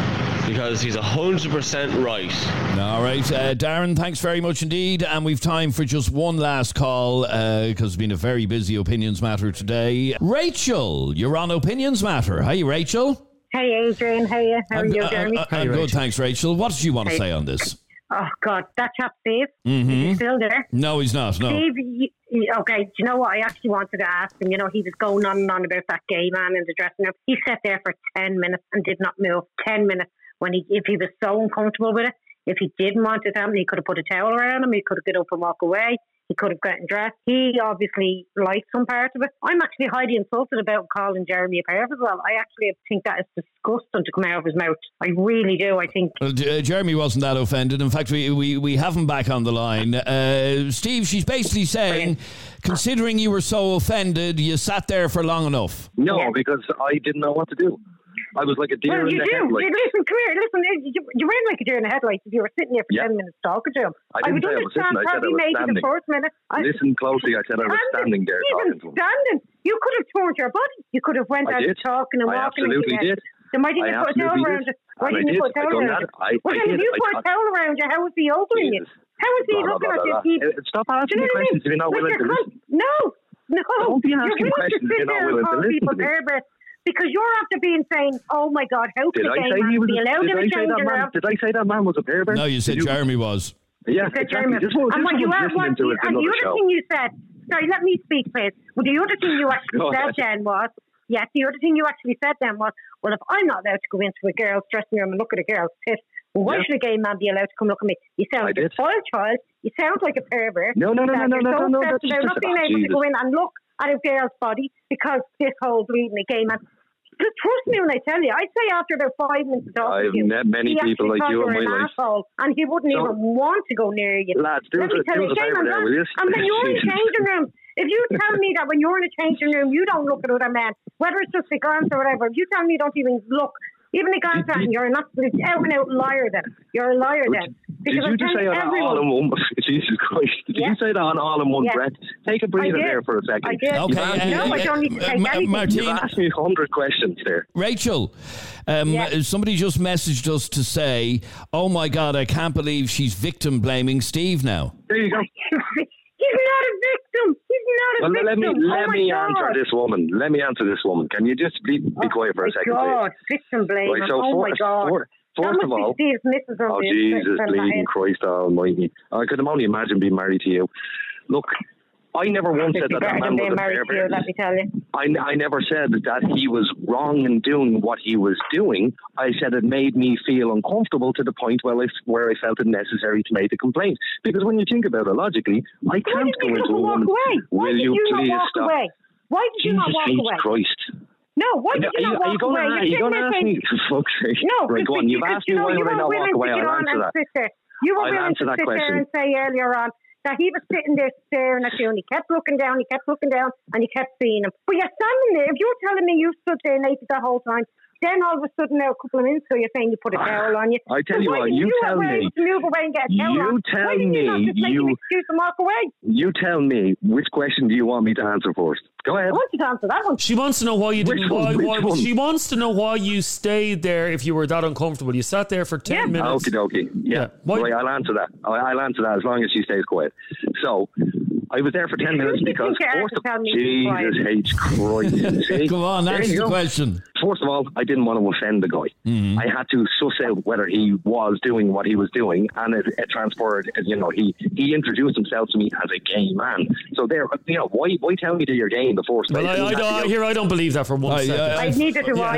because he's 100% right. All right, Darren, thanks very much indeed. And we've time for just one last call because it's been a very busy Opinions Matter today. Rachel, you're on Opinions Matter. Hi, Rachel. Hey, Adrian. How are you? How are you, Jeremy? I'm good, thanks, Rachel. What did you want to say on this? Oh, God, that chap, Steve, Mm-hmm. is he still there? No, he's not, no. Steve, okay, do you know what? I actually wanted to ask him. You know, he was going on and on about that gay man in the dressing room. He sat there for 10 minutes and did not move. 10 minutes. If he was so uncomfortable with it, if he didn't want it to happen, he could have put a towel around him, he could have got up and walked away, he could have gotten dressed. He obviously liked some part of it. I'm actually highly insulted about calling Jeremy a perv as well. I actually think that is disgusting to come out of his mouth. I really do. I think. Well, Jeremy wasn't that offended. In fact, we have him back on the line. Steve, she's basically saying, considering you were so offended, you sat there for long enough. No, because I didn't know what to do. I was like a deer in the headlights. Listen, come here. Listen, you were like a deer in the headlights if you were sitting there for 10 minutes talking to him. I didn't say I was sitting. I said I was standing. The first minute. Listen closely. I said I was standing there talking to him. Standing. You could have turned your body. You could have went out talking and walking. I absolutely did. Then why didn't you put a towel around you? Why didn't you put a towel around you? Well, then if you put a towel around you, how was he opening you? How was he looking at you? Stop asking me questions if you're not willing to listen. No. Don't be asking questions if you're not willing to listen to me. Because you're after being saying, "Oh my God, how could a gay man be allowed in a changing room?" Did I say that man was a pervert? No, you said Jeremy was. Yeah, exactly. And what you are, and the other thing you said. Sorry, let me speak, please. Well, the other thing you actually said then was, the other thing you actually said then was, well, if I'm not allowed to go into a girl's dressing room and look at a girl's tit, well, why should a gay man be allowed to come look at me? You sound like a spoiled child. You sound like a pervert. No. You're so obsessed about not being able to go in and look at a girl's body because this whole bleeding a gay man. Just trust me when I tell you. I'd say after about 5 minutes of talking to you, I've met many people like you in my life. Asshole, and he wouldn't even want to go near you. Lads, do us a favour there, will you? And when you're in a changing room, if you tell me that when you're in a changing room, you don't look at other men, whether it's just a glance or whatever, if you tell me you don't even look, even a glance at him, you're an absolute out-and-out liar then. You're a liar then. Did you just say that all in one? Jesus Christ! Did you say that all in one breath? Take a breather there for a second. I did. Okay. No, I don't need to take anything. Martine, you've asked me 100 questions there. Rachel, somebody just messaged us to say, "Oh my God, I can't believe she's victim blaming Steve now." There you go. He's not a victim. He's not a victim. Let me answer this woman. Let me answer this woman. Can you just be quiet for a second, God, please? Victim blaming. Right, so my God. First of all, oh Jesus, bleeding Christ Almighty! I could only imagine being married to you. Look, I never once said that man was a pervert. Let me tell you. I never said that he was wrong in doing what he was doing. I said it made me feel uncomfortable to the point where I felt it necessary to make a complaint. Because when you think about it logically, I can't go into a woman. Will you please stop? Why did you not walk away? Jesus Christ! No, why did you not walk away? Are you going to ask me? For fuck's sake. No, right, go on. You've asked me why would I not walk away. I'll answer that. You were willing to sit there and say earlier on that he was sitting there staring at you and he kept looking down, and you kept seeing him. But you're standing there. If you're telling me you stood there naked the whole time, then all of a sudden now a couple of minutes ago you're saying you put a towel on you. I tell you what, you tell me. Move away and get a towel on. Why didn't you not just make an excuse and walk away? You tell me, which question do you want me to answer first? Go ahead. I want you to answer that one. She wants to know why you didn't. Why she wants to know why you stayed there if you were that uncomfortable. You sat there for 10 minutes. Okay. Yeah. Right, I'll answer that. I'll answer that as long as she stays quiet. So, I was there for 10 minutes because Jesus H. Christ. See? Come on, answer the question. First of all, I didn't want to offend the guy. Mm-hmm. I had to suss out whether he was doing what he was doing, and it transpired. He introduced himself to me as a gay man. So there, why tell me that you're gay in the first place? Well, I don't believe that for one second. I neither do I.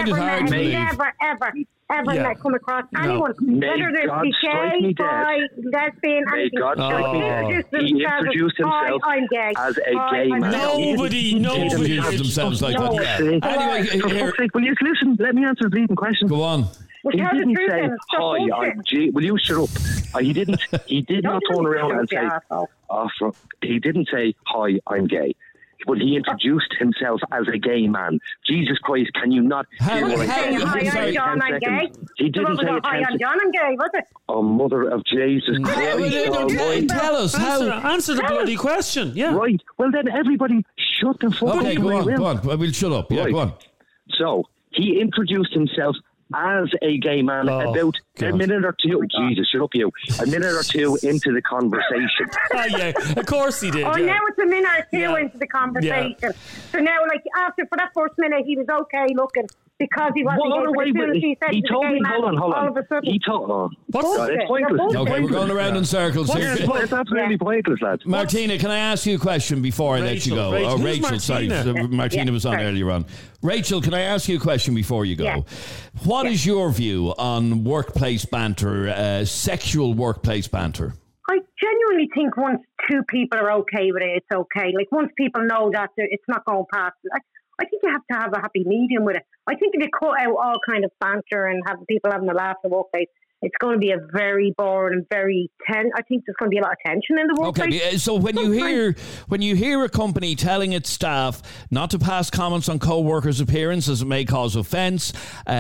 I've never come across anyone, whether they're gay, bi, lesbian, anything. He introduced himself as a gay man. Nobody introduced themselves like that. Anyway, for fuck's sake, will you listen? Let me answer the leading question. Go on. He didn't say, "Hi, I'm G." Will you shut up? He did not turn around and say, he didn't say, "Hi, I'm gay." But he introduced himself as a gay man. Jesus Christ, can you not hear what I said? Hi, I'm John, I'm gay. He didn't say hi, I'm John, I'm gay, was it? Oh, mother of Jesus Christ. Tell us how. Answer the bloody question. Yeah. Right. Well, then everybody shut the fuck up. Okay, go on. We'll shut up. Yeah, right. Go on. So, he introduced himself as a gay man about a minute or two. Jesus, shut up, you. A minute or two into the conversation. Yeah, of course he did. Oh, now it's a minute or two into the conversation. Yeah. So now, like, for that first minute, he was okay looking. Because he wasn't he told me, hold on. All of a sudden. He told it's pointless. Okay, we're going around in circles here. It's absolutely pointless, lads. Martina, can I ask you a question before I let you go? Rachel, sorry. Martina was on earlier on. Rachel, can I ask you a question before you go? Yeah. What is your view on workplace banter, sexual workplace banter? I genuinely think once two people are okay with it, it's okay. Like, once people know that it's not going past it, I think you have to have a happy medium with it. I think if you cut out all kind of banter and have people having a laugh in the workplace, it's going to be a very boring and very tense. I think there's going to be a lot of tension in the workplace. Okay, so when you hear a company telling its staff not to pass comments on co-workers' appearance as it may cause offence,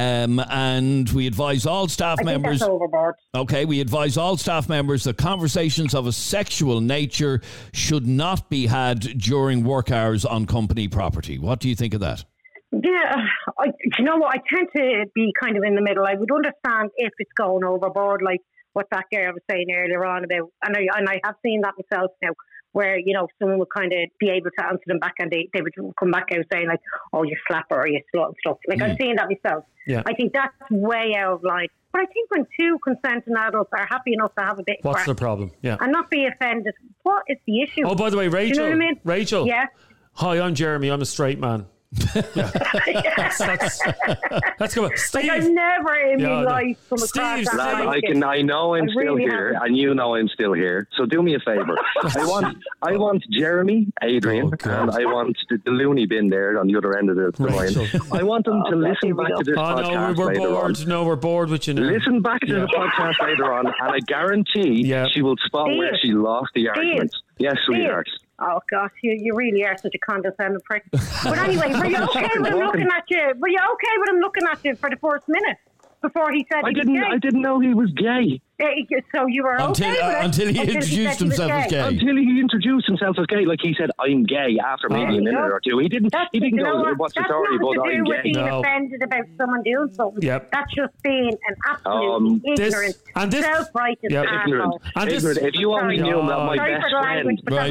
and we advise all staff members. That's overboard. Okay, we advise all staff members that conversations of a sexual nature should not be had during work hours on company property. What do you think of that? Yeah, you know what? I tend to be kind of in the middle. I would understand if it's going overboard, like what that girl was saying earlier on about, and I have seen that myself now, where, you know, someone would kind of be able to answer them back and they would come back out saying like, oh, you slapper or you slut and stuff. Like, I've seen that myself. Yeah. I think that's way out of line. But I think when two consenting adults are happy enough to have a bit of what's the problem? Yeah. And not be offended, what is the issue? Oh, by the way, Rachel. Do you know what I mean? Rachel. Yeah. Hi, I'm Jeremy. I'm a straight man. Yeah. That's good. Steve. Like, I've never in my life come across that. Lad, I know I'm still here, and you know I'm still here. So do me a favour. I want Jeremy, Adrian, and I want the loony bin there on the other end of the line. I want them to listen back to this podcast later on. No, we're bored with you now. Listen back to the podcast later on, and I guarantee she will spot where she lost the argument. Yes, sweetheart. Oh gosh, you really are such a condescending prick. But anyway, were you okay with him looking at you? Were you okay with him looking at you for the first minute before he said I didn't know he was gay. So you were okay with it? Until he introduced himself as gay. Until he introduced himself as gay, like he said, I'm gay after maybe a minute or two. He didn't go, what's the story, but I'm gay. That's nothing to do with being offended about someone doing something. Yep. That's just being an absolute ignorant, self-righteous asshole. Ignorant. If you only knew that my best friend... Right,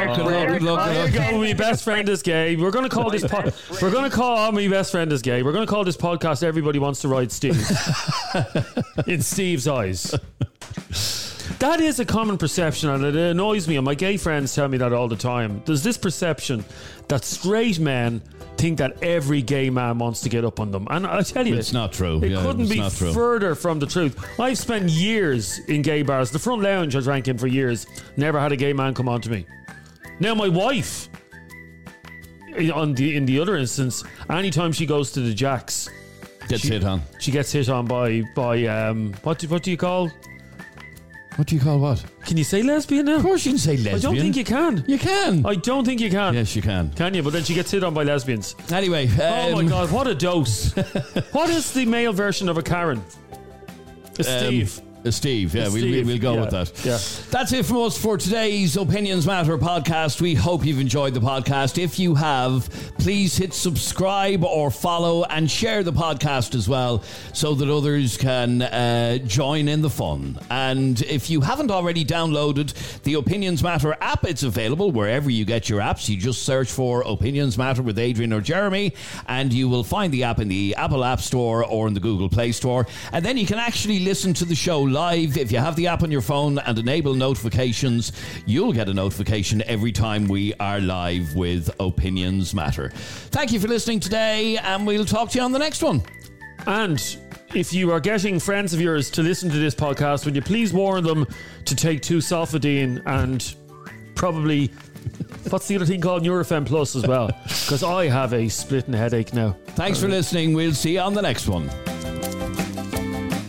my best friend is gay. We're going to call this... We're going to call my best friend is gay. We're going to call this podcast Everybody Wants to Ride Steve. In Steve's eyes. That is a common perception, and it annoys me, and my gay friends tell me that all the time. There's this perception that straight men think that every gay man wants to get up on them, and I tell you, it's not true. It couldn't be further from the truth. I've spent years in gay bars. The front lounge I drank in for years, never had a gay man come on to me. Now my wife, in the other instance, anytime she goes to the Jacks, gets hit on. She gets hit on by what do you call? What do you call what? Can you say lesbian now? Of course you can say lesbian. I don't think you can. You can. I don't think you can. Yes, you can. Can you? But then she gets hit on by lesbians. Anyway. Oh my God, what a dose. What is the male version of a Karen? A Steve. Steve, yeah, we'll go with that. Yeah. That's it from us for today's Opinions Matter podcast. We hope you've enjoyed the podcast. If you have, please hit subscribe or follow and share the podcast as well so that others can join in the fun. And if you haven't already downloaded the Opinions Matter app, it's available wherever you get your apps. You just search for Opinions Matter with Adrian or Jeremy and you will find the app in the Apple App Store or in the Google Play Store. And then you can actually listen to the show live. If you have the app on your phone and enable notifications, you'll get a notification every time we are live with Opinions Matter. Thank you for listening today, and we'll talk to you on the next one. And if you are getting friends of yours to listen to this podcast, would you please warn them to take 2 Sulfadine and probably, what's the other thing called, Nurofen Plus as well, because I have a splitting headache now. Thanks for listening. We'll see you on the next one.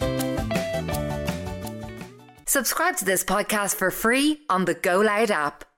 Subscribe to this podcast for free on the Go Loud app.